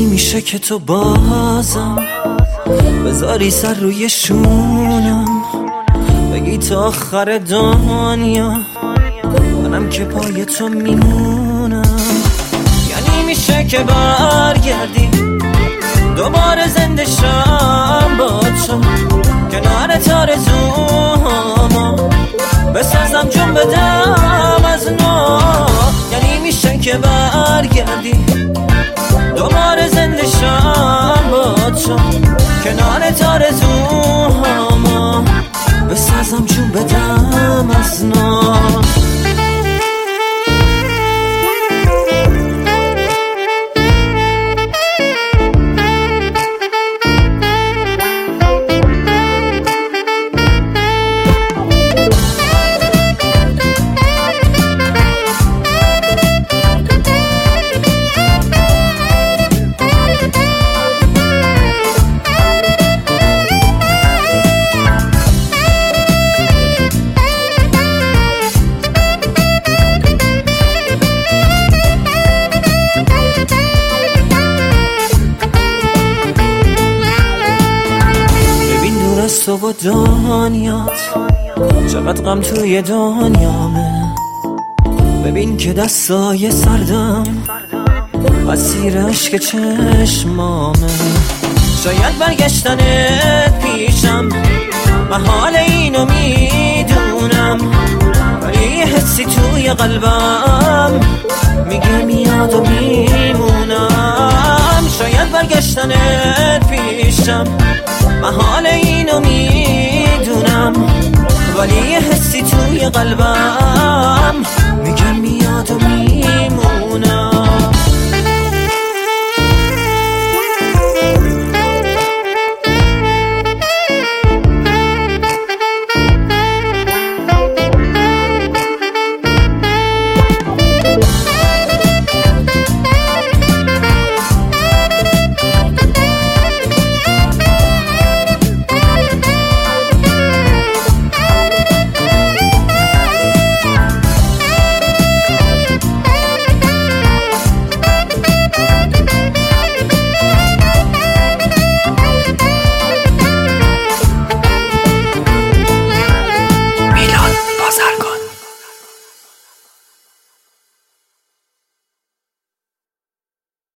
یعنی میشه که تو بازم بذاری سر روی شونم، بگی تا آخر دنیا منم که پای تو میمونم. یعنی میشه که برگردی دوباره زنده شم با تو، کنار تارزوما بسازم جون بدم از نو. یعنی میشه که برگردی دوباره زنده شم با تو، کنار تارزوما بسازم جون بدم از نو. تو و دنیات چقدر غم توی دنیامه، ببین که دستای سردم اسیر عشق چشمامه. شاید برگشتنت پیشم محال اینو میدونم، ولی یه حسی توی قلبم میگه میاد و میمونم. شاید برگشتنت پیشم محال اینو میدونم، ولی یه حسی توی قلبم میگه میاد و میمونم.